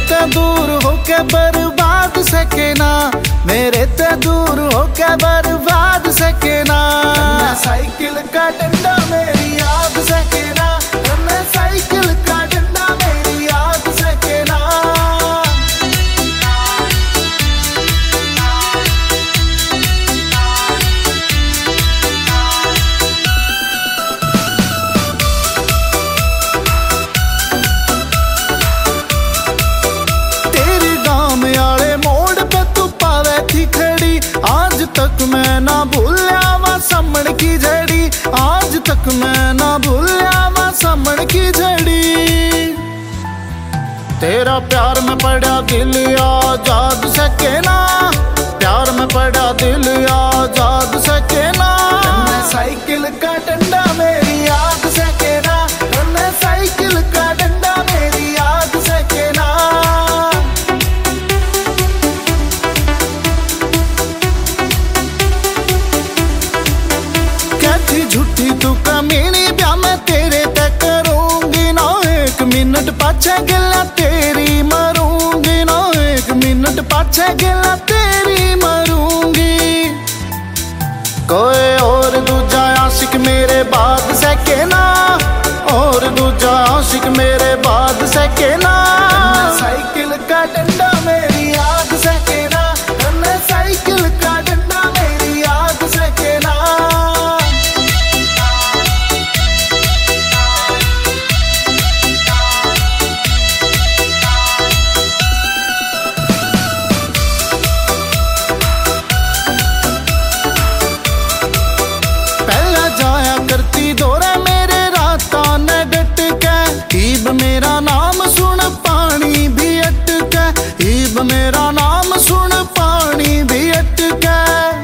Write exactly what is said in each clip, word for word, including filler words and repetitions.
ते दूर होके बर्बाद सके ना, मेरे ते दूर होके बर्बाद सके ना। साइकिल का डंडा मेरी याद सके ना, साइकिल का डंडा मेरी याद सके ना। आज तक मैं ना भूलिया वा समण की झड़ी, आज तक मैं ना भूलिया वा समण की झड़ी। तेरा प्यार में पड़ा दिल आजाद सके ना, प्यार में पड़ा दिल आजाद सके ना। साइकिल का डंडा मेरी याद सके ना, साइकिल का डंडा मेरी याद सके ना। झूठी तू कमीनी ब्याह मैं तेरे ते करूंगी ना, एक मिनट पाछे गिला तेरी मरूंगी ना, एक मिनट पाछे गिला तेरी मरूंगी। कोई और दूजा आशिक मेरे बाद सके ना, और दूजा आशिक मेरे बाद सके ना। साइकिल का डंडा मेरी याद सके ना, साइकिल का डंडा मेरी याद सके ना। ईब मेरा नाम सुन पानी भी अटके, ईब मेरा नाम सुन पानी भी अटके।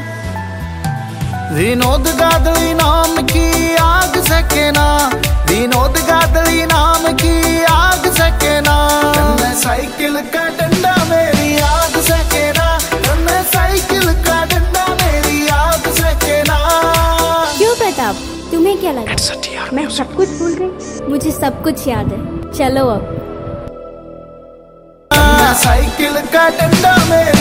विनोद गादली नाम की आग सके ना, विनोद गादली नाम की आग सके ना। साइकिल का डंडा मेरी याद सके ना, साइकिल का डंडा मेरी याद सके ना। क्यों प्रताप, तुम्हें क्या लगा मैं सब कुछ भूल गई? मुझे सब कुछ याद है। चलो अब। साइकिल का डंडा मेरी